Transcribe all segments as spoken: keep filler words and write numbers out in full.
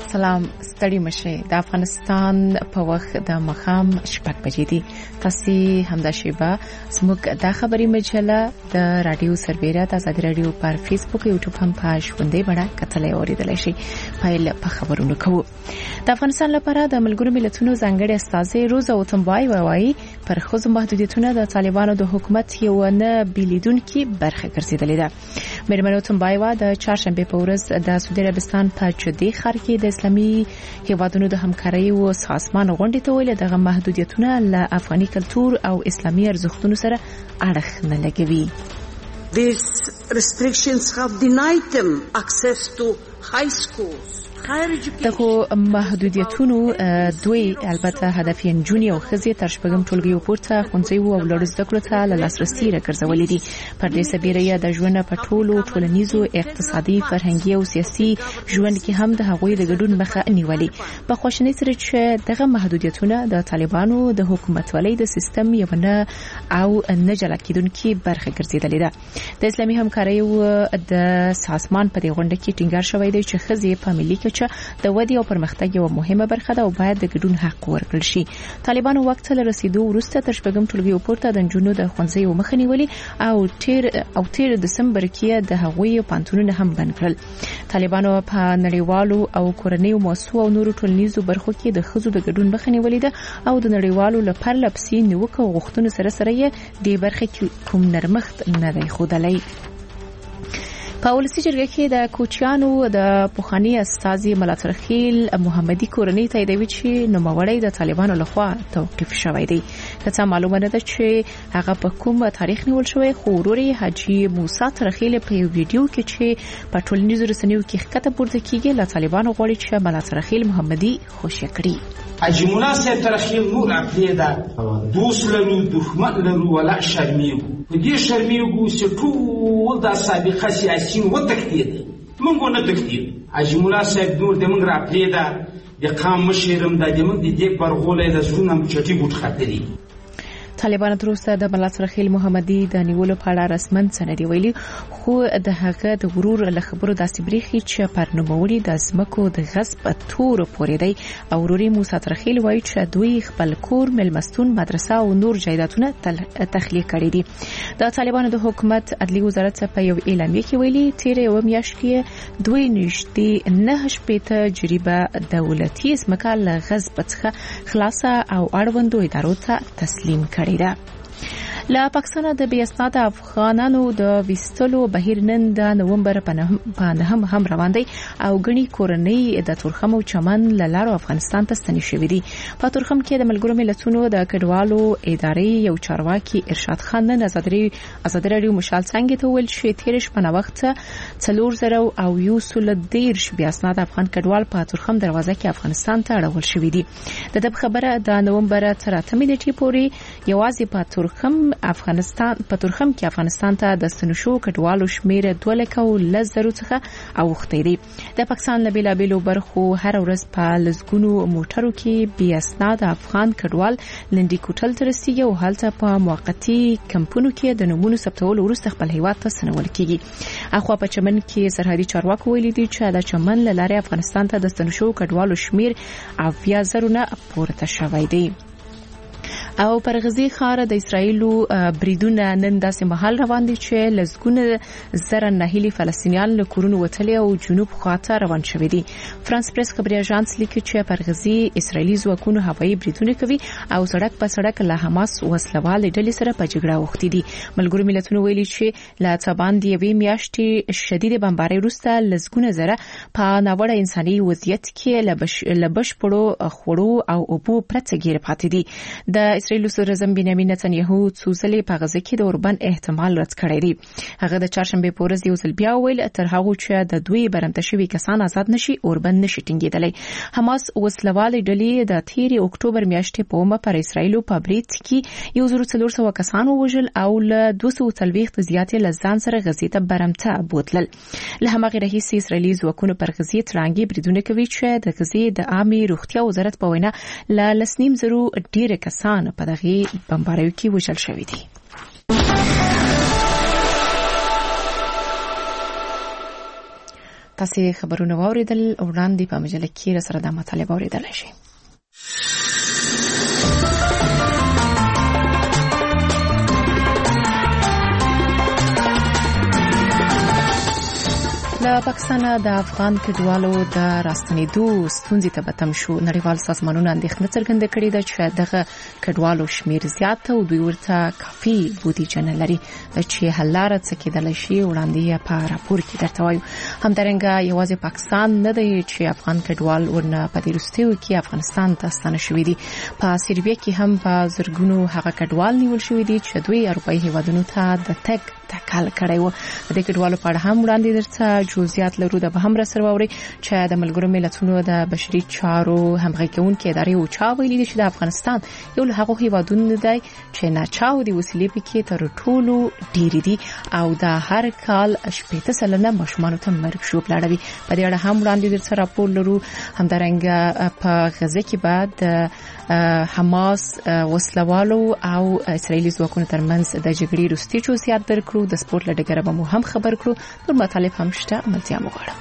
سلام ستړي مشه د افغانستان په وخت د مخام شپږ بجې دي. تاسو همدا شیبه زموږ د خبري مجله د رادیو سربېره د آزادي رادیو پر فیسبوک او یوټیوب هم پاش باندې بڑا کتلې اوریدل شي. پایل په خبرونو کوو. د افغانستان لپاره د ملګرو ملتونو ځانګړي استازي روزا وتمبای وایي پر خصوص محدودیتونه د طالبانو د حکومت یو نه بیلیدونکو برخه ګرځیدلې ده. مېرمن وتمبای وا د چهارشنبه په ورځ د سعودي عربستان په جدي ښار کې د اسلامي هیوادونو د همکارۍ او سازمان غونډې ته ویل دغه محدودیتونه له افغاني کلتور او اسلامي ارزښتونو سره اړخ نه لګوي. These restrictions have denied them access to high schools. دغه محدودیتونو دوی البته هدف یې جونی او خزي تر شپږم ټولګي پورته خونځي او لوړ زده کړو ته لاسرسي راکړولې دي. پر دې سبیره د ژوند په ټولو ټولنیزو اقتصادي فرهنګي او سیاسي ژوند کې هم د هغوی د ګډون مخه نیولې. په خوشنۍ سره چې دغه محدودیتونه د طالبانو د حکومتولۍ د سیستم یو نه او نه جلا کېدونکې برخه ګرځیدلې ده. د اسلامي همکارۍ او د سازمان په دې غونډه کې ټینګار شوی دی چې خزي په ملي چې د ودی او پرمختګ یو مهمه برخه ده او باید د ګډون حق ورکړل شي. طالبانو وخت له رسیدو وروسته تر شپږم ټولګي پورته د جنونو د خونځي او مخنیولي او تیر او تیر دسمبر کې د هغوی پانتونونه هم بند کړل. طالبانو په نړیوالو او کورنیو موسسو او نورو ټولنیزو برخو کې د خزو د ګډون مخنیولي ده او د نړیوالو لپاره لپسي نیوکه غوښتنو سره سره یې د برخه کې کوم نرمښت نه دی خودلای. په ولسی جرګه کې د کوچیانو د پوخانی استازي ملاتړخیل محمدي کورنۍ تاییدوي چې نوموړی د طالبانو لخوا توقیف شوی دی. که معلومه نه ده چې هغه په کوم تاریخ نیول شوی، خو وروري حاجی موسی ترخیل په یو ویډیو کې چې په ټولنیزو رسنیو کې ښکته پورته کیږي له طالبانو غواړي چې ملاتړخیل محمدي خوشی کړي. حاجی موسی ترخیل نور عقیده دوست لرو دښمن لرو ولا شرمیږو په دې شرمیږو چې ټول د سابقه سیاسي و تکتید موږ نه تکتید. حاجی موسی نور د موږ عقیده د قام مشرم د دې موږ د دې برغولې د زونه چټي بوت خاطري. طالبان تر اوسه د ملاتړخیل محمدي د نیولو په اړه رسمن سند ویلي، خو د هغه د غرور له خبرو داسې بریخي چې پر نوموړي د ځمکو د غصب تور پورې دی او وروري موسی ترخیل وایي چې دوی خپل کور، ملمستون، مدرسه او نور جایدادونه تخلیه کړي دي. د طالبانو د حکومت عدلي وزارت په یو اعلامیه کې ویلي تیر یو میاشت کې دوی نږدې نه شپېته جریبه دولتي ځمکه له غصب څخه خلاصه او اړوندو ادارو ته تسلیم کړي. لا پاکستان د بې اسناد افغانانو د وستلو بهیر نن د نومبر په نهم هم روان دی او غني کورنۍ د تورخم او چمن لارو افغانستان ته ستنې شوې دي. په تورخم کې د ملګرو ملتونو د کډوالو ادارې یو چارواکي ارشاد خان نن آزادي آزادي رادیو مشال څنګه ته ویل چې تیرش په وخت څلور زره او یو سل دیرش بې اسناد افغان کډوال په تورخم دروازه کې افغانستان ته راول شوې دي. د دې خبره د نومبر تر اتمې نیټې پورې یوازې په تورخم افغانستان په تورخم کې افغانستان ته د ستنشو کډوالو شمیر دوه لکه او لزرو څخه اوختې دي. د پاکستان له بیلابیلو برخو هر ورځ په لزګونو موټرو کې بې اسناد افغان کډوال لندې کوټل تر رسیدي او هلته په موقتی کمپونو کې د نمونه ثبتولو وروسته خپل هیواد ته سنول کیږي. اخو په چمن کې سرحدي چارواکو ویلي دي چې د چمن لاره افغانستان ته د ستنشو کډوالو شمیر اویا زرونه پورته شوی دی. او پر غزي خار د اسرایلو بریدونه نن داسې محل روان دي چې لزګونه زره نهيلي فلسطینیان له کورونو وتلي او جنوب خواته روان شوي دي. فرانس پریس خبري اژانس لیکي چې پر غزي اسرایلی ځواکونو هوایي بریدونه کوي او سړک په سړک له حماس وسلوال ډلې سره په جګړه وختي دي. ملګرو ملتونو ویلي چې لا تبان دی وی میاشتې شدید بمبارۍ وروسته لزګونه زره په ناوړه انساني وضعیت کې لبش پړو خورو او اوبو پرته ګیر پاتې دي. د اسرائیل صدر اعظم بنیامین نتنیاهو څو ځلې په غزه کې د اوربند احتمال رد کړی دی. هغه د چهارشنبه په ورځ یو ځل بیا ویل تر هغه چې د دوی برمته شوي کسان آزاد نشي اوربند نشي ټینګېدلی. حماس وسلوالې ډلې د تیرې اکتوبر میاشتې په اومه پر اسرائیل په برید کې یو زر څلور سوه کسان ووژل او له دوه سوه څلوېښت زیاتې له ځان سره غزې ته برمته بوتلل. له هماغې راهیسې اسرائیلي ځواکونو پر غزې ترانګي بریدونه کوي چې د غزې د عامه روغتیا وزارت په وینا له لسنیم زرو ډېر کسان په دغه بمباریو کې وژل شوي دي. تاسو خبرونه واوریدل وړاندې په مجله کې سره د مطالبه اوریدل شي. له پاکستان د افغان کډوالو د راستنېدو ستونزې ته بتم شو. نړیوال سازمانونه اندېښنه څرګنده کړې ده چې دغه کډوالو شمیر زیات او دوی ورته کافي بودیجه نه لري چې حل لاره څه کېدلی شي. وړاندې په راپور کې درته وایو همدارنګه یوازې پاکستان نه دی چې افغان کډوال ورنه په دې وروستیو کې افغانستان ته ستانه شوي دي. په سربیا کې هم په زرګونو هغه کډوال نیول شوي دي چې دوی اروپایي هیوادونو ته د تګ تکل کړی و. د کډوالو په اړه هم وړاندې درته جزئیات لرو. د به هم را سره ووري چې د ملګرو ملتونو د بشري چارو همغږي کوونکې ادارې او چا ویلي دي چې د افغانستان یو له هغو هیوادونو دی چې ناچاو دي وسیلې پکې تر ټولو ډېرې دي او د هر کال شپږ سلنه ماشومان ته مرګ شو پلاړوي. په دې اړه هم وړاندې درته راپور لرو. همدارنګه په غزه کې بعد حماس وسلوالو او اسرائیلي ځواکونو ترمنځ د جګړې وروستي جزئیات درکړو. د سپورت له ډګره به مو هم خبر کړو. نور مطالب هم شته، ملتیا مو غواړم.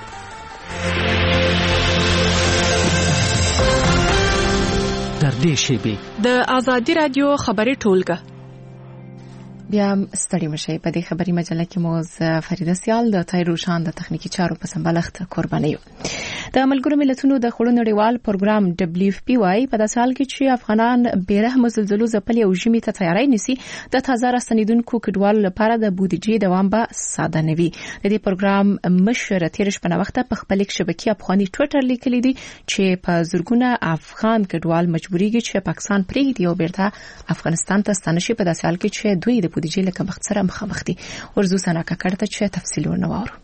در دې شیبې د آزادي رادیو خبري ټولګه بیا ستړي مشي. په دې خبري مجله کې مو ز فریده سیال د تای روشان د تخنیکی چارو په سمبالښت قرباني یو. د ملګرو ملتونو د خړو نړیوال پروګرام دبليو اف پی واي په داسې حال کې چې افغانان بیرحم زلزلو ځپلي او ژمي ته تیاری نیسي د تازه راستنیدونکو کډوالو لپاره د بودیجې دوام به ساده نه وي. د دې پروګرام مشر تیر شپه وخت په خپل شبکې افغاني ټوئیټر لیکلي دي چې په زرګونه افغان کډوال مجبوريږي چې پاکستان پرېږدي او بیرته افغانستان ته ستانه شي په داسې حال کې چې دوی د بودیجې له کمښت سره مخامخ دي. ورزو سنا کړه چې تفصیل ورنوارو.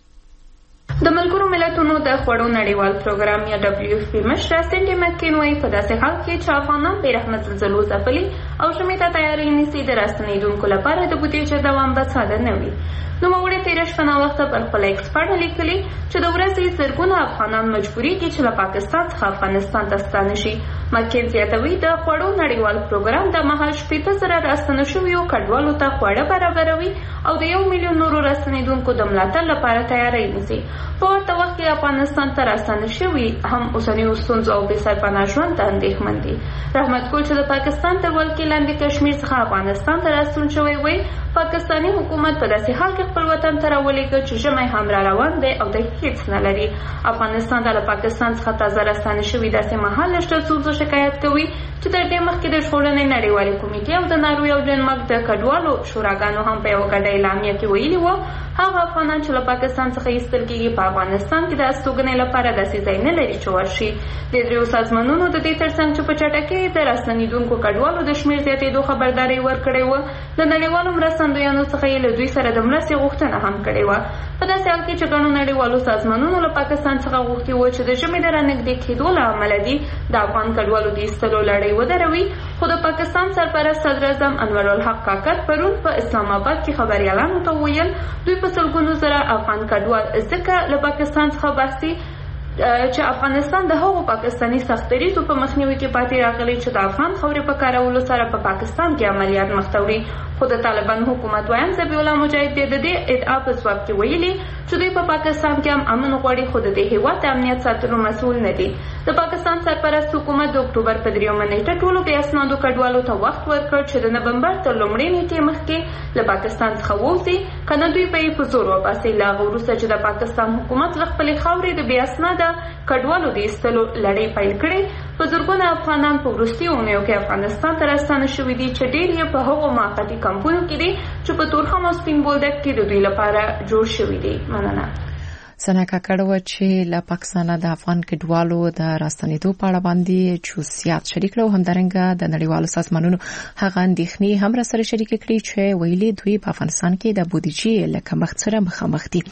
د ملګرو ملتونو د خړو نړیوال پروګرام یا دبليو اف پی مشر سینډي مکین وايي په داسې حال کې چې افغانان به رحمت زلزلو ځپلي او ژمي ته تیاری نیسي د راستنیدونکو لپاره د بودیجې دوام به ساده نه وي. نو موږ تیر شپه وخت پر خپل ایکسپرټ لیکلي چې د ورځې زرګونه افغانان مجبوري دي چې له پاکستان څخه افغانستان ته ستانه شي. مکین زیاتوي د خړو نړیوال پروګرام د مهال شپږ زره راستنه شویو کډوالو ته خواړه برابروي او د یو میلیون نورو راستنیدونکو د ملاتړ لپاره تیاری نیسي. په ورته وخت کې افغانستان ته راستنه شوي هم اوسنیو ستونزو او بې سرپناه ژوند ته اندېښمن دي. رحمت ګل چې د پاکستان تر ولکې لاندې کشمیر څخه افغانستان ته راستون شوی وي پاکستاني حکومت په داسې حال کې خپل وطن ته راولېږه چې ژمی هم را روان دی او د هیڅ نه لري. افغانستان ته له پاکستان څخه تازه راستانه شوي داسې مهال نشته ستونزو شکایت کوي چې تر دې مخکې د ژغورنې نړیوالې کمیټې او د ناروې او ډنمارک د کډوالو شوراګانو هم په یوه ګډه اعلامیه کې ویلي وو هغه افغانان چې له پاکستان څخه ایستل کېږي په افغانستان کې د استوګنې لپاره داسې ځای نه لري چې ورشي. د دریو سازمانونو د دې ترڅنګ چې په چټکۍ د راستنیدونکو کډوالو د شمېر زیاتېدو خبرداری ورکړې وه د نړیوالو مرستندویانو څخه یې له دوی سره د مرستې غوښتنه هم کړې وه. په داسې حال کې چې ګڼو نړیوالو سازمانونو له پاکستان څخه غوښتي وه چې د ژمي د رانږدې کېدو له امله دي د افغان کډوالو د ایستلو لړۍ ودروي. خو د پاکستان سرپرست صدراعظم انورالحق کاکړ پرون په اسلام آباد کې خبریالانو ته وویل دوی په سلګونو زره افغان کډوال ځکه له پاکستان څخه باسي چې افغانستان د هغو پاکستاني سختدریزو په مخنیوي کې پاتې راغلی چې د افغان خاورې په کارولو سره په پاکستان کې عملیات مخته وړي. خو د طالبان حکومت وایم ذبیح الله مجاهد د دې ادعا په ځواب کې ویلي چې دوی په پاکستان کې هم امن غواړي خو د دې هېواد د امنیت ساتلو مسؤل نه دي. د پاکستان سرپرست حکومت د اکتوبر په دریمه نیټه ټولو بې اسنادو کډوالو ته وخت ورکړ چې د نومبر تر لومړۍ نیټې مخکې له پاکستان څخه ووځي کنه دوی به یې په زور وباسي. له هغه وروسته چې د پاکستان حکومت له خپلې خاورې د بې اسناده کډوالو د ایستلو لړۍ پیل کړې په زرګونه افغانان په وروستیو اونیو کې افغانستان ته راستانه شوي دي چې ډېر یې په هغو موقتي کمپونو کې دي چې په تورخم او سپین بولدک کې د دوی لپاره جوړ شوي دي. مننه. سنا کاکړ و چې له پاکستان د افغان کډوالو د راستنېدو په اړه باندې جزئیات شریک کړو. همدارنګه د نړیوالو سازمانونو هغه اندېښنې هم را سره شریک کړي چې ویلي دوی په افغانستان کې د بودیجې له کمښت سره مخامخ دي.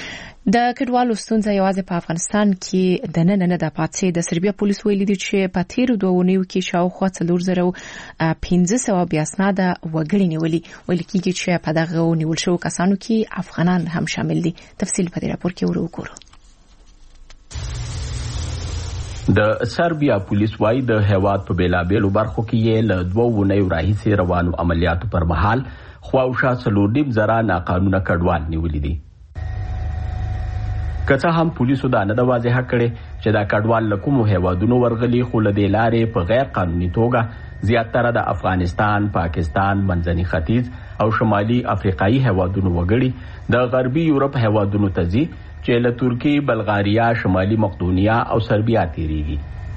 د کډوالو ستونزه یوازې په افغانستان کې د نن نه د پاتې د سربیا پولیس ویلي دي چې په تیرو دوه اونیو کې شاوخوا څلور زره پنځه سوه بې اسناده وګړي نیولي. ویل کېږي چې په دغه نیول شوو کسانو کې افغانان هم شامل دي. تفصیل په دې راپور کې وګورو. د سربیا پولیس وايي د هیواد په بیلابېلو برخو کې یې له دوه اونیو راهیسې روانو عملیاتو پر مهال خواوشا څلور نیم زره ناقانونه کډوال نیولي دي. که څه هم پولیسو دا نه ده واضحه کړې چې دا کډوال له کومو هیوادونو ورغلي، خو له دې لارې په غیر قانوني توګه زیاتره د افغانستان، پاکستان، منځني ختیځ او شمالي افریقایي هیوادونو وګړي د غربي یورپ هیوادونو ته ځي چې له ترکیې، بلغاریا، شمالي مقدونیا او سربیا تیریږي.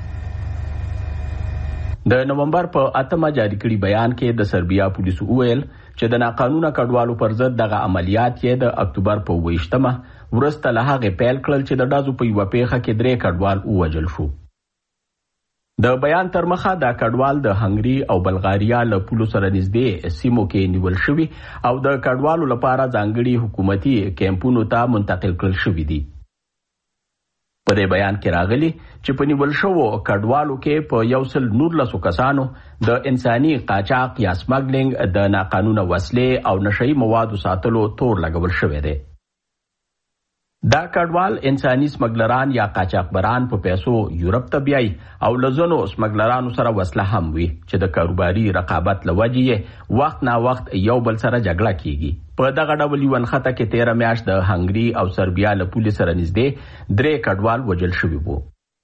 د نومبر په اتمه جاری کړي بیان کې د سربیا پولیسو وویل چې د ناقانونه کډوالو پر ضد دغه عملیات یې د اکتوبر په اوویشتمه وروسته له هغې پیل کړل چې د ډزو په یوه پیښه کې درې کډوال ووژل شو. د بیان تر مخه دا کډوال د هنګري او بلغاریا له پولو سره نږدې سیمو کې نیول شوي او د کډوالو لپاره ځانګړي حکومتي کیمپونو ته منتقل کړل شوي دي. په دې بیان کې راغلي چې په نیول شوو کډوالو کې په یو سل نولسو کسانو د انساني قاچاق یا سمګلینګ، د ناقانونه وسلې او نشهیي موادو ساتلو تور لګول شوی دی. دا کډوال انساني سمګلران یا قاچاقبران په پیسو یورپ ته بیایي او له ځینو سمګلرانو سره وسله هم وي چې د کاروباري رقابت له وجې یې وخت نا وخت یو بل سره جګړه کیږي. په دغه ډول یوه نښته کې تیره میاشت د هنګري او سربیا له پولې سره نږدې درې کډوال وژل شوي وو.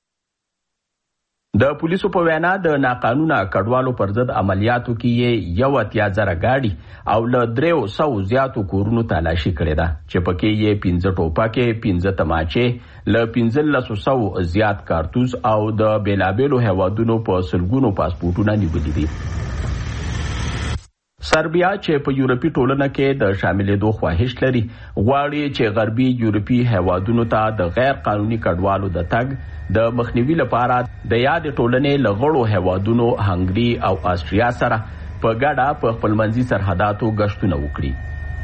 د پولیسو په وینا د ناقانونه کډوالو پر ضد عملیاتو کې یې یو اتیا زره ګاډي او له دریو سوو زیاتو کورونو تالاشي کړې ده چې پکې یې پنځه ټوپکې، پنځه تماچې، له پنځلسو سوو زیات کارتوس او د بیلابیلو هیوادونو په سلګونو پاسپورټونه نیولي دي. سربیا چې په یورپي ټولنه کې د شاملېدو خواهش لري، غواړي چې غربي یورپي هیوادونو ته د غیر قانوني کډوالو د تګ د مخنیوي لپاره د یاد ټولنې له غړو هیوادونو هنګري او آسټریا سره په ګډه په خپلمنځي سرحداتو غشتونه وکړي.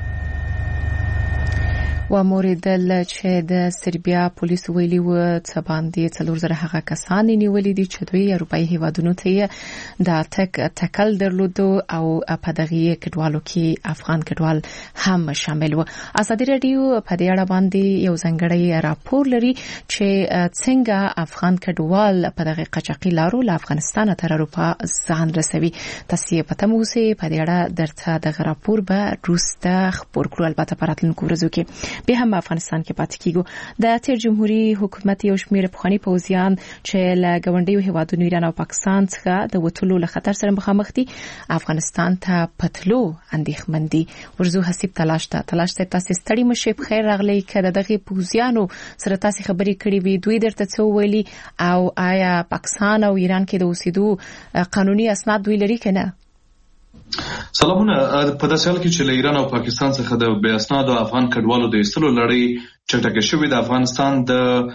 و موریدل چې د سربیا پولیس ویلي و څه باندې څلور زره هغه کسان نیولي دي چې دوی اروپایي هیوادونو ته د تک تکل درلود او په دغه کډوالو کې افغان کډوال هم شامل و. ازادي رادیو په دې اړه باندې یو ځانګړی راپور لري چې څنګه افغان کډوال په دغه قاچاقي لارو له افغانستان تر اروپا ځان رسوي. تاسو په تمه اوسئ، په دې اړه درته دغه راپور به روسته خبر کړو. البته په راتلونکو ورځو کې به هم افغانستان کې پاتې کیږو. د تیر جمهوریت حکومت یو شمېر پخواني پوځیان چې له ګاونډیو هیوادونو ایران او پاکستان څخه د وټولو له خطر سره مخامخ دي، افغانستان ته پتلو اندېښمن دي. ورزو حسیب تلاش ته تلاش ته تاسو ستړي مشه. بخیر راغلی. کله دغه پوځیانو سره تاسو خبرې کړې وي، دوی درته څه ویلي او آیا پاکستان او ایران کې د اوسېدو قانوني اسناد دوی لري کنه؟ سلامونه. په داسې حال کې چې له ایران او پاکستان څخه د بې اسنادو افغان کډوالو د ایستلو لړۍ چټکه شوې، د افغانستان د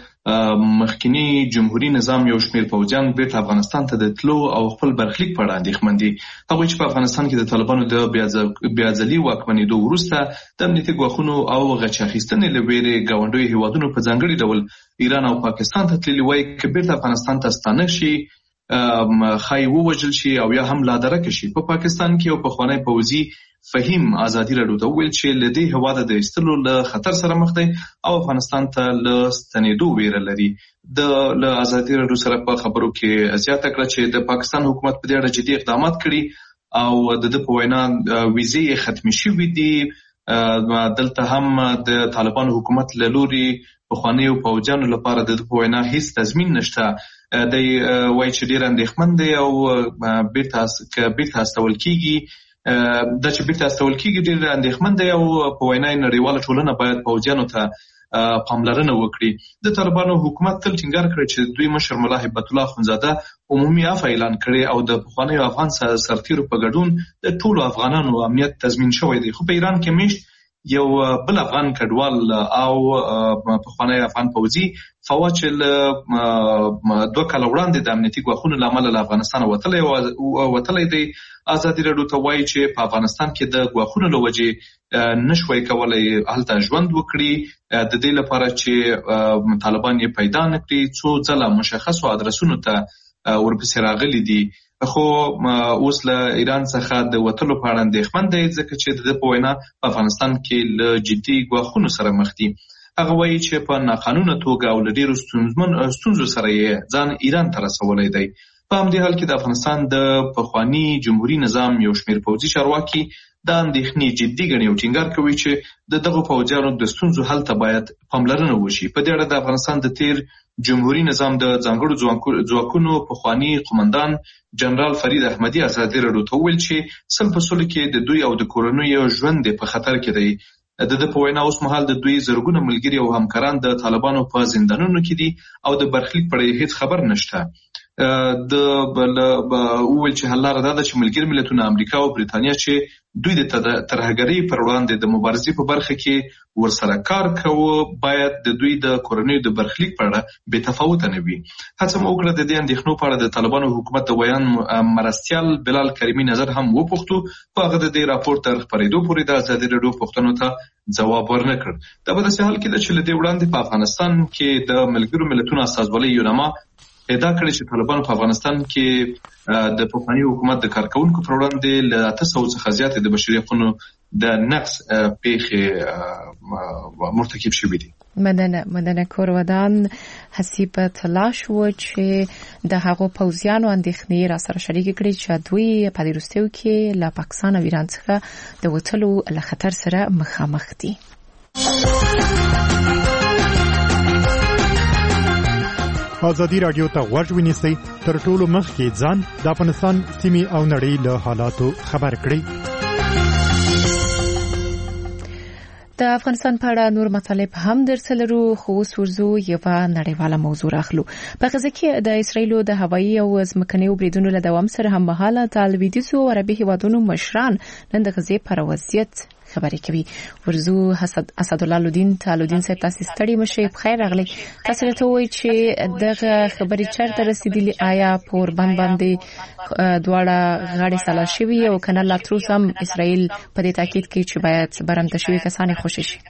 مخکنی جمهوریت نظام یو شمېر پوځیان بیرته افغانستان ته د تلو او خپل برخلیک په اړه اندېښمن دي. هغوی چې په افغانستان کې د طالبانو د بیا ځلي واکمنېدو وروسته د امنیتي ګواښونو او غچ اخیستنې له ویرې ګاونډیو هیوادونو په ځانګړي ډول ایران او پاکستان ته تللي وای که بیرته افغانستان ته ستانه شي، خای ووجل شي او یا هم لادرکه شي. په پاکستان کې یو پخوانی پوځي فهیم ازادي راډیو ته ویل چې له دې هواده د ایستلو له خطر سره مخ دی او افغانستان ته له ستنېدو ویره لري. د له ازادي راډیو سره په خبرو کې زیاته کړه چې د پاکستان حکومت په دې اړه جدي اقدامات کړي او د دې په وینا ویزې ختمې شوې دي. دلته هم د طالبانو حکومت له لوري پخوانیو پوځیانو لپاره د دې په وینا هیڅ تضمین نشته. د وای چې ډیر اندېښمن دی او بیرته بیرته استول کیږي د چې بیرته استول کیږي ډیر اندېښمن دی او په وینا نړیواله ټولنه باید پوځیانو ته پاملرنه وکړي. د طالبانو حکومت تل ټینګار کړی چې دوی مشر ملا هیبت الله اخوندزاده عمومي عفو اعلان کړی او د پخوانیو افغان سرتیرو په ګډون د ټولو افغانانو امنیت تضمین شوی دی. خو په ایران کې میشت یو بل افغان کډوال او پخوانی افغان پوځي فواد چې دوه کاله وړاندې د امنیتي ګواښونو له امله له افغانستانه وتلی دی. ازادي راډیو ته وایي چې په افغانستان کې د ګواښونو له وجې نشوی کولی هلته ژوند وکړي، د دې لپاره چې طالبان یې پیدا نه کړي. څو ځله مشخصو ادرسونو ته ورپسې راغلي دي، خو اوس له ایران څخه د وتلو په اړه اندېښمن دی ځکه چې د په وینا په افغانستان کې له جدي ګواښونو سره مخ دي. هغه وایي چې په ناقانونه توګه او له ډېرو ستونزو سره یې ځان ایران ته رسولی دی. په همدې حال کې د افغانستان د پخواني جمهوري نظام یو شمېر پوځي چارواکي دا اندېښنې جدي ګڼي او ټینګار کوي چې د دغو پوځیانو د ستونزو حل ته باید پاملرنه وشي. په دې اړه د افغانستان د تیر جمهوریت نظام د ځانګړو ځواکونو پخوانی قومندان جنرال فرید احمدي ازادي راډیو ته وویل چې سل په سلو کې د دوی او د کورنیو ژوند په خطر کې دی. د د په وینا اوس مهال د دوی زرګونه ملګري او همکاران د طالبانو په زندانونو کې دي او د برخلیک په اړه هیڅ خبر نشته. د بل اول چې حل لاره ده چې ملګري ملتونه امریکا او بریتانیا چې دوی د ترهګرۍ پر وړاندې د مبارزې په برخه کې ورسره کار کوي باید د دوی د کورنیو د برخلیک په اړه بې تفاوته نه وي. هڅه مو وکړه د دې اندېښنو په اړه د طالبانو حکومت د بیان مرستیال بلال کریمي نظر هم وپوښتو. په هغه د دې راپور تر خپرېدو پورې د ازادي راډیو پوښتنو ته ځواب ورنه کړ. دا په داسې حال کې ده چې له دې وړاندې په افغانستان کې د ملګرو ملتونو استازولۍ یونما ادعا کړې چې طالبانو په افغانستان کې د پخواني حکومت د کارکونکو پر وړاندې له اته سوو څخه زیاتې د بشري حقوقو د نقض پیښې مرتکب شوي دي. مننه مننه کورودان حسیب تلاش و چې د هغو پوځیانو اندېښنې را سره شریک کړي چې دوی په دې وروستیو کې له پاکستان او ایران څخه د وټلو له خطر سره مخامخ دي. ازادي راډیو ته غوږ ونیسئ تر ټولو مخکې ځان د افغانستان سیمې او نړۍ له حالاتو خبر کړئ. د افغانستان په اړه نور مطالب هم درسلرو خو اوس ورځو یوه نړیواله موضوع راخلو. په غزه کې د اسرایلو د هوایي او ځمکنیو بریدونو له دوام سره هم مهاله د لویدیځو عربي هیوادونو مشران نن د غزې پر وضعیت خبرې کوي. ورزو حسد اسد الله لودین تعالودین صاحب تاسو ستړي مشه بخیر راغلی. تاسو ته وایي چې دغه خبرې چرته رسیدلې آیا پور باندې باندې دواړه غاړې سلا شوي او کنه لا تر اوسه هم اسرائیل په دې تاکید کوي چې باید برمته شوي کسان خوشي شي.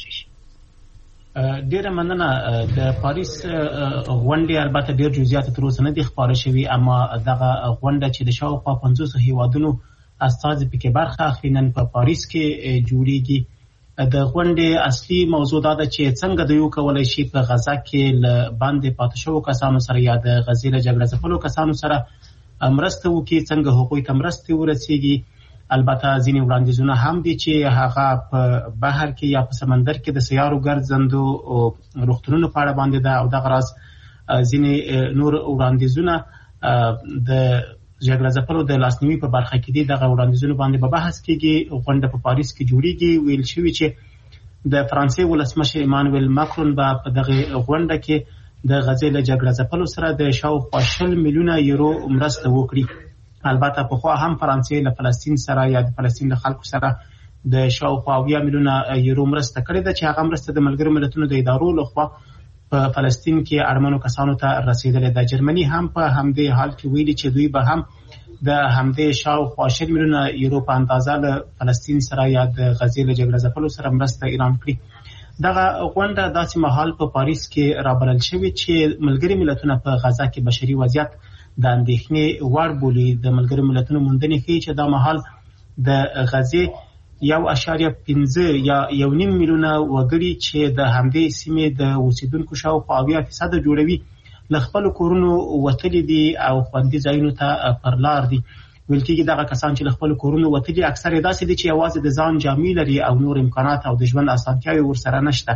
ډیره مننه. د پاریس غونډه البته ډیر جزئیات تر اوسه نه دي خبره شوي اما دغه غونډه چې د شاوخوا پنځوس هیوادونو استازي پکې برخه اخلي نن په پاریس کې جوړیږي. د غونډې اصلي موضوع دا ده چې څنګه د یو کولای شي په غزا کې ل باندې پاتې شو کسانو سره یا د غزې له جګړه ځپلو کسانو سره مرسته وکړي، څنګه حقوقي ته مرسته ورسیږي. البته ځینې وړاندیزونه هم دي چې هغه په بحر کې یا په سمندر کې د سیارو ګرځندو روغتونونو په اړه باندې ده او دغه راز ځینې نور وړاندیزونه د جګړه ځپلو د لاسنیوي په برخه کې دي. دغه وړاندیزونه باندې په بحث کېږي. غونډه په پاریس کې جوړیږي. ویل شوي چې د فرانسې ولسمشر ایمانوئل ماکرون به په دغه غونډه کې د غزې له جګړه ځپلو سره د شاوخوا شل میلیونه یورو مرسته وکړي. البته پخوا هم فرانسې له فلسطین سره یا د فلسطین له خلکو سره د شاوخوا اویا میلیونه یورو مرسته کړې ده چې هغه مرسته د ملګرو ملتونو د ادارو لخوا په فلسطین کې اړمنو کسانو ته رسیدلې ده. جرمني هم په همدې حال کې ویلي چې دوی به هم د همدې شاوخوا شل میلیونه یورو په اندازه له فلسطین سره یا د غزې له جګړه ځپلو سره مرسته اعلان کړي. دغه غونډه داسې مهال په پاریس کې رابلل شوې چې ملګري ملتونه په غزا کې بشري وضعیت د اندېښنې وړ بولي. د ملګرو ملتونو موندنې ښیي چې دا مهال د غزې یو اشاریه پنځه یا یو نیم میلیونه وګړي چې د همدې سیمې د اوسیدونکو شاوخوا اویا فیصده جوړوي له خپلو کورونو وتلي دي او خوندي ځایونو ته پر لار دي. ویل کېږي دغه کسان چې له خپلو کورونو وتلي اکثر یې داسې دي چې یوازې د ځان جامې لري او نور امکانات او د ژوند اسانتیاوې ورسره نشته.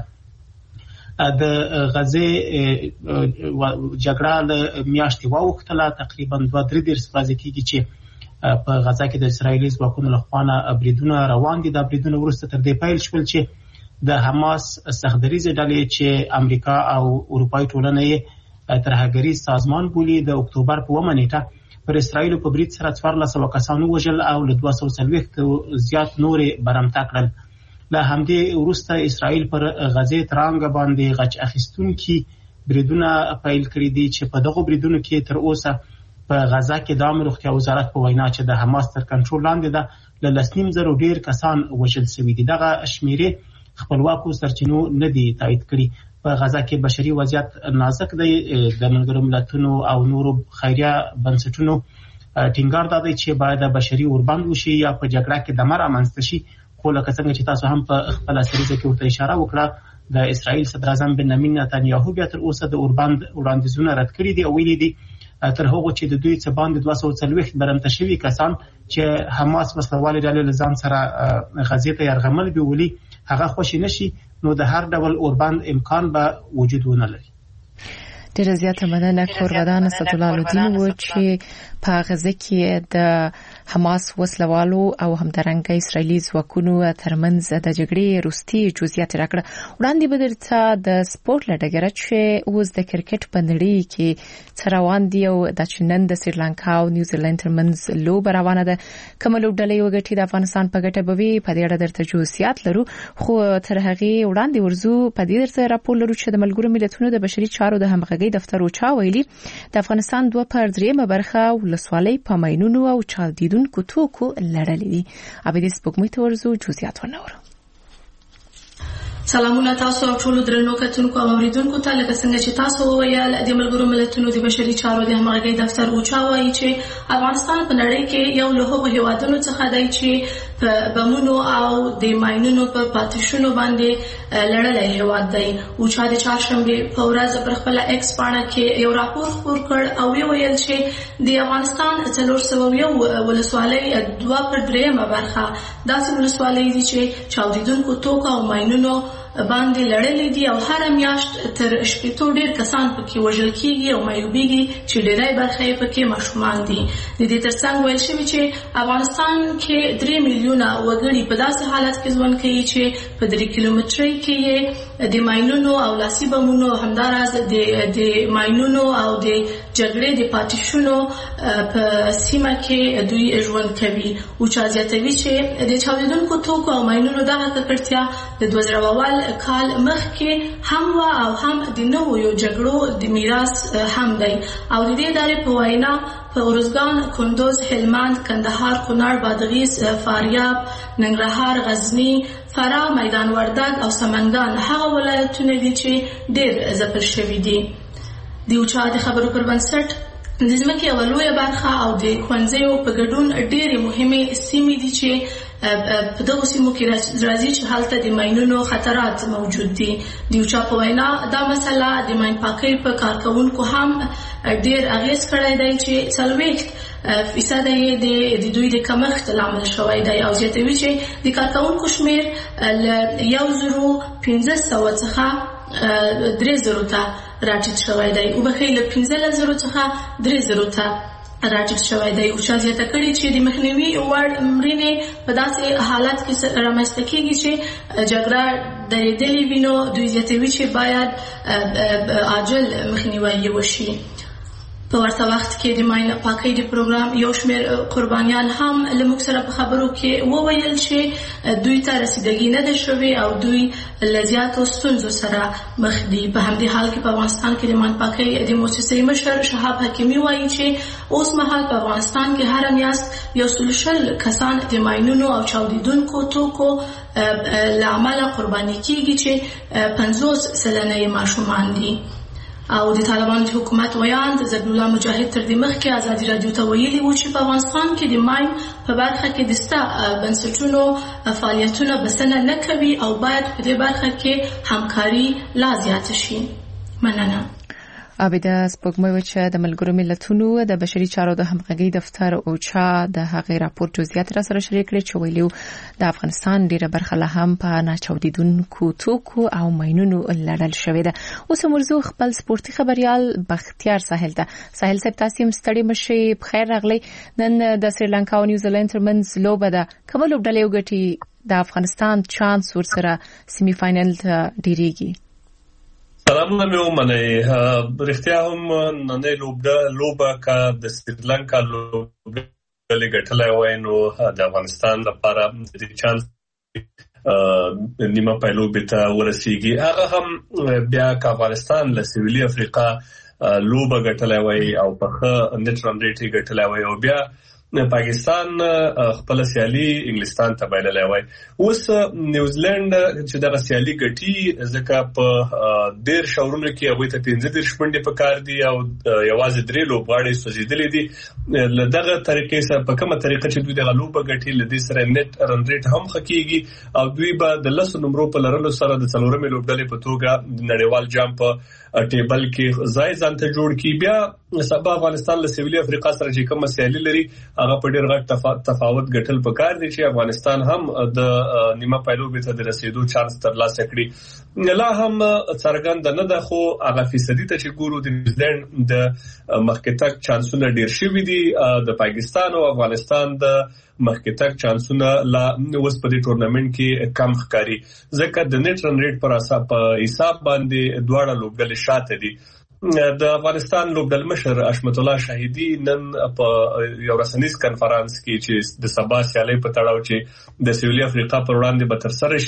د غزې جګړه له میاشتې واوښتله. تقریبا دوه درې دېرش ورځې کېږي چې په غزا کې د اسرائیلي ځواکونو له خوا نه بریدونه روان دي. دا بریدونه وروسته تر دې پیل شول چې د حماس سختدریځې ډلې چې امریکا او اروپایي ټولنه یې ترهګریز سازمان بولي د اکتوبر په اوومه نیټه پر اسرائیلو په برید سره څوارلس سوه کسان ووژل او له دوه سوه څلوېښت زیات نورې برمته کړل. له همدې وروسته اسرائیل پر غزې ترانګه باندې غچ اخیستونکي بریدونه پیل کړي دي چې په دغو بریدونو کې تر اوسه په غزا کې د عامه روغتیا وزارت په وینا چې د حماس تر کنټرول لاندې ده له لس نیم زرو ډیر کسان وژل شوي دي. دغه شمیرې خپلواکو سرچینو نه دي تایید کړي. په غزا کې بشري وضعیت نازک دی. د ملګرو ملتونو او نورو خیریه بنسټونو ټینګار دا دی چې باید بشري اوربند وشي یا په جګړه کې دمه رامنځته شي. خو لکه څنګه چې تاسو هم په خپله سریزه کې ورته اشاره وکړه د اسرائیل صدر اعظم بنیامین نتانیاهو بیا تر اوسه د اوربند وړاندیزونه رد کړي دي او ویلي دي تر هغه چې د دوی څخه باندې دوه سوه څلوېښت برمته شوي کسان چې حماس وسلوالې ډلې له ځان سره غزې ته یرغمل بیولي هغه خوشي نشي نو د هر ډول اوربند امکان به وجود ونه لري. ډېره زیاته مننه کوربدان اسدالله الدین و چې په غزه کې د حماس وسلوالو او همدارنګه اسرائیلي ځواکونو ترمنځ د جګړې وروستي جزئیات راکړه. وړاندې به درته د سپورت له ډګره چې اوس د کرکټ په نړۍ کې څه روان دي او د نن د سریلانکا او نیوزیلند ترمنځ لوبه روانه ده. کومه لوبډلې وګټي د افغانستان په ګټه به وي په دې اړه درته جزئیات لرو، خو تر هغې وړاندې ورځو په دې درته راپور لرو چې د ملګرو ملتونو د بشري چارو د همغږۍ دفتر اوچا ویلي د افغانستان دوه پر درېیمه برخه ولسوالۍ په ماینونو او چاودیدونکو توکو لړلې دي. ابدي سپوږمۍ ته ورځو جزئیات ورنورو. سلامونه تاسو ټول درنو کتونکو او اوریدونکو ته، لکه څنګه چې تاسو وویل د ملګرو ملتونو د بشري چارو د همغږۍ دفتر اوچا وایي چې افغانستان په نړۍ کې یو له هغو هیوادونو څخه دی چې په بمونو او د ماینونو په پاتې شونو باندې لړلی هیواد دی. اوچا د چهارشنبې په ورځ پر خپله ایکس پاڼه کې یو راپور خپور کړ او ویل چې د افغانستان څلور سوه یو ولسوالۍ دوه پر درېیمه برخه داسې ولسوالۍ دي چې چاودیدونکو توکو او ماینونو باندې لړلې دي او هر میاشت تر شپېتو ډېر کسان پکې وژل کېږي او معیوبېږي چې ډېری برخه یې پکې ماشومان دي. د دې ترڅنګ ویل شوي چې افغانستان کې درې میلیونه وګړي په داسې حالت کې ژوند کوي چې په درې کیلومترۍ کې یې د ماینونو او لاسي بمونو همداراز د ماینونو او د جګړې د پاتې شونو په سیمه کې دوی ژوند کوي. اوچا زیاتوي چې د چاودیدونکو توکو او ماینونو دغه ککړتیا د دوه زره اول کال مخکې هم و او هم د نویو جګړو د میراث هم دی او د دې ادارې په وینا په ارزګان، کندوز، هلمند، کندهار، کونړ، بادغیس، فاریاب، ننګرهار، غزنی، فراه، میدان وردګ او سمنګان هغه ولایتونه دي چې ډېر ځپل شوي دي. د اوچا د خبرو پر بنسټ د ځمکې یوه لویه برخه او د ښوونځیو په ګډون ډېرې مهمې سیمې دي چې په دغو سیمو کې راځي چې هلته د ماینونو خطرات موجود دي. د اوچا په وینا دا مسله د ماین پاکۍ په کارکوونکو هم ډېر اغېز کړی دی چې څلوېښت فیصده یې د دوی د کمښت لامل شوی دی او زیاتوي چې د کارکوونکو شمېر له یو زرو پنځه سوه څخه درې زرو ته راټیټ شوی دی. وبښئ له پنځلس زرو څخه درې زرو ته راټیټ شوی دی. اوچا زیاته کړې چې د مخنیوي وړ مړینې په داسې حالت کې رامنځته کېږي چې جګړه درېدلې وي نو دوی زیاتوي چې باید عاجل مخنیوی وشي. په ورته وخت کې د ماین پاکۍ د پروګرام یو شمېر قربانیان هم له موږ سره په خبرو کې وویل چې دوی ته رسیدګي نه ده شوې او دوی له زیاتو ستونزو سره مخ دي. په همدې حال کې په افغانستان کې د ماین پاکۍ د مؤسسې مشر شهاب حکیمي وایي چې اوس مهال په افغانستان کې هره میاشت یو سل شل کسان د ماینونو او چاودیدونکو توکو له امله قرباني کېږي چې پنځوس سلنه یې ماشومان دي. او د طالبانو د حکومت ویاند ضربالله مجاهد تر دې مخکې ازادي راډیو ته ویلي و چې په افغانستان کې د ماین په برخه کې د سته بنسټونو فعالیتونه بسنه نه کوي او باید په دې برخه کې همکاري لا زیاته شي. مننه. ابدا سپوږمۍ چې د ملګرو ملتونو د بشري چارو د همغږۍ دفتر اوچا د هغې راپور جزئیات را سره شریک کړي چې ویلي د افغانستان ډیره برخه له هم په ناچاودیدونکو توکو او ماینونو لړل شوې ده. اوس موضوع خپل سپورتي خبريال بختیار ساحل ده. ساحل صاحب تاسو هم ستړي مشي، بخیر راغلی. نن د سریلانکا او نیوزیلند ترمنځ لوبه ده. کومه لوبډلې وګټي د افغانستان چانس ورسره سیمي فاینل ته ډیریږي؟ سلامونه مې ومنئ. رښتیا هم نننۍ لوبه که د سریلانکا لوبډلې ګټلی وای نو د افغانستان لپاره د چانس نیمه پای لوبې ته ورسیږي. هغه هم بیا که افغانستان له سویلي افریقا لوبه ګټلی وای او په ښه نیټ رن ریټ یې ګټلی وای او بیا پاکستان خپل سیالي انګلستان ته بایللې وای. اوس نیوزیلند چې دغه سیالي ګټي ځکه په ډیر شاورونو کې هغه ته پنځه دېرش منډې پکار دي او یوازې درې لوبغاړي سوځېدلې دي. دغه طریقې سره په کومه طریقه چې دوی دغه لوبه ګټي لدې سره نت رن ریټ هم خکېږي او دوی به د لس نمبرو په لرلو سره د څلورمې لوبډلې په توګه د نړیوال جام په ټیبل کې ځای ځان ته جوړ کی. بیا سبا افغانستان له سویلي افریقا سره چې کومه سیالي لري هغه په ډیر غټ تفاوت ګټل پکار دي چې افغانستان هم د نیمه پایلوبې ته د رسیدو چانس ترلاسه کړي. لا هم څرګند نه ده خو هغه فیصدي ته چې ګورو د نیوزیلند د مخکې تک چانسونه ډیر شوي دي. د پاکستان او افغانستان د مخکې تک چانسونه لا اوس په دې ټورنمنت کې کم ښکاري ځکه د نیټ رن ریټ پر اساس په حساب باندې دواړه لوبډلې شاته دي. د افغانستان لوبډل مشر اشمت الله شاهدي نن په یو رسنیز کنفرانس کې چې د سبا سیالي په تړاو چې د سویلي افریقا پر وړاندې به تر سره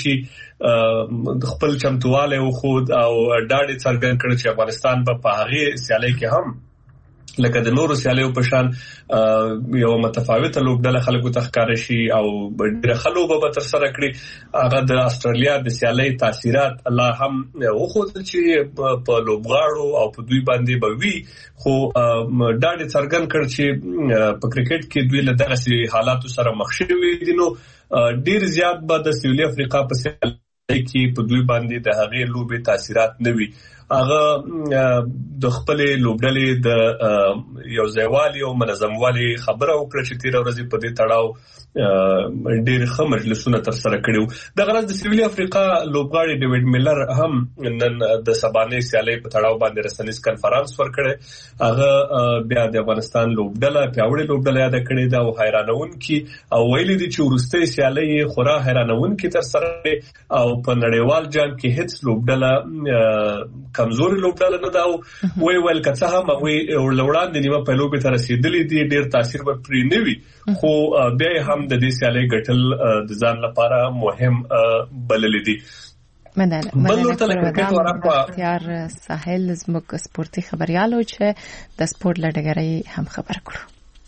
شي خپل چمتواله او خود او ډاډ څرګند کړ چې افغانستان به په هغه سیالي کې هم لکه د نورو سیالیو په شان یو متفاوته لوبډله خلکو ته ښکار شي او ډېر خلک به تر سره کړي. هغه د استرالیا د سیالۍ تاثیرات الله هم وښودل چې په لوبغاړو او په دوی باندې به وي خو ډاډ څرګند کړ چې په کرکټ کې دوی له دغسې حالاتو سره مخ شوي دي نو ډېر زیات به د سویلي افریقا په سیالۍ کې په دوی باندې د هغې لوبې تاثیرات نه وي. هغه د خپلې لوبډلې د یو ځایوالي او منظموالي خبره وکړه چې تېره ورځ په دې تړاو ډېر ښه مجلسونه ترسره کړي وو. دغه ورځ د سویلي افریقا لوبغاړي ډیوډ میلر هم نن د سبانۍ سیالۍ په تړاو باندې رسنیز کنفرانس ورکړی. هغه بیا د افغانستان لوبډله پیاوړې لوبډله یاده کړې ده او حیرانونکي او ویلي دي چې وروستۍ سیالۍ یې خورا حیرانونکي ترسره کړې او په نړیوال جام کې هیڅ لوبډله کمزوري لوبډله نه ده او وی ویل که څه هم هغوی وړاندې نیمه پایلوبې ته رسېدلي دي ډېر تاثیر به پرې نه وي خو بیا هم د دې سیالۍ ګټل د ځان لپاره مهم بللي دي. بل ورته له کرکټ ورپا اختیار ساحل زموږ سپورتي خبريالو چې د سپورت له ډګرۍ هم خبر کړو.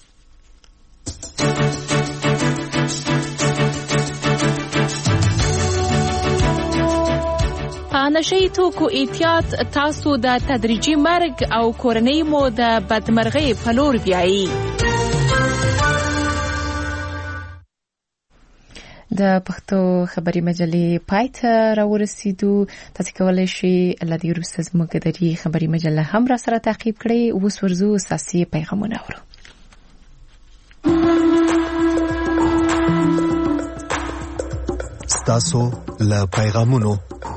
نشئی توکو احتیاط تاسو د تدریجي مرګ او کورنۍ مو د بدمرغۍ په لور بیایي. د پښتو خبري مجلې پای ته راورسېدو. تاسو کولی شئ له دې وروسته زموږ د خبري مجله هم را سره تعقیب کړئ. اوس ورځو اساسي پیغامونه اورو. ستاسو له پیغامونو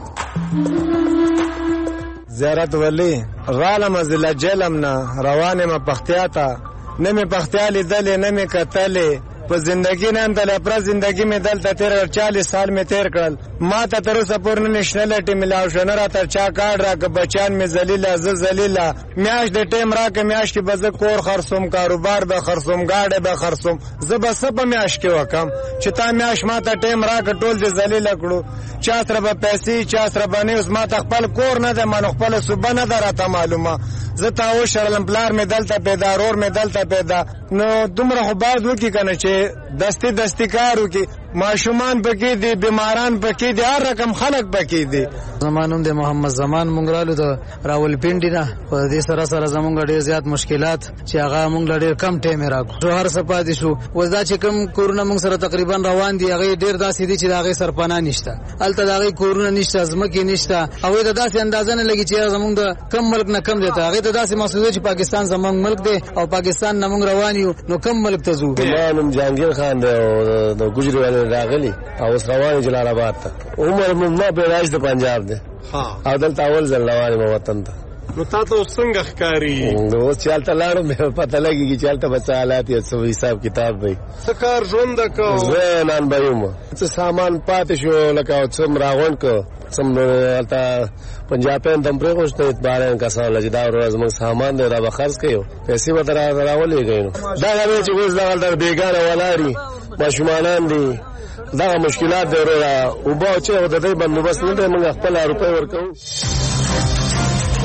زیارت ولی غالم از لجلم نه روانم پختیا تا نمی پختیا لیدلې نمی کتلې په زندگی نن دل پر زندگی می دلته تیر چالیس سال می تیر کړل ما ته تر اوسه پورې نېشنلټي ملاو شنه را تر چا کارډ را ک بچان می ذلیله ز ذلیله میاش د ټیم را ک میاش کې بز کور خرصوم کاروبار به خرصوم گاډه به خرصوم زب سب میاش کې وکم چې تا میاش ما ته ټیم را ک ټول د ذلیله کړو چا سره به پیسې چا سره باندې اوس ما ته خپل کور نه ده من خپل صبح نه دراته معلومه زه تا و شرلم پلار می دلته پیدا رور می دلته پیدا نو دومره خو باید وکي کنه چې دستی دستی کارو کې ماشومان پکې دي بیماران پکې دي هر رقم خلک پکې دي. زمانوم د محمد زمان مونږرالو ته راولپنډي نه په دې سره سره زمونږ ډېر زیات مشکلات چې هغه مونږ ډېر کم ټیم راکو هر څه پاتې شو وزدا چې کم کورونه مونږ سره تقریبا روان دي هغه ډېر داسې دي چې هغه سرپنا نشته الته هغه کورونه نشته ځمکې نشته او د داسې اندازه نه لګي چې زمونږ د کم ملک نه کم دي ته هغه د داسې مسعود چې پاکستان زمونږ ملک دی او پاکستان نه مونږ روان یو نو کم ملک ته ځو. نوم جهانگیر خان دی او د ګجری راغلی او اوس روان جلال آباد ته عمر مما پیدائش د پنجاب دی او دلته اول ځل روان یم وطن ته. نو تاسو څنګه ښکاری نو چالت لاړو مې پته لګي چې چالت بچا حالات یې څه حساب کتاب وي څه کار ژوند کو زه نن بېم څه سامان پاتې شو لکه څوم راغون کو څوم الته پنجاب ته دم پرې غوښته باران کسان لږ دا ورځ موږ سامان دی را به خرڅ کړو پیسې به درا راولې غوښنو دا غوښ چې اوس دا در بیګانه ولاري ماشومان دي دا مشکلات دی ورا او با چې د دې بندوبست نه موږ خپل روپۍ ورکو.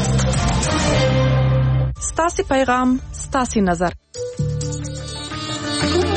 ستاسي پیغام ستاسي نظر ګرځي.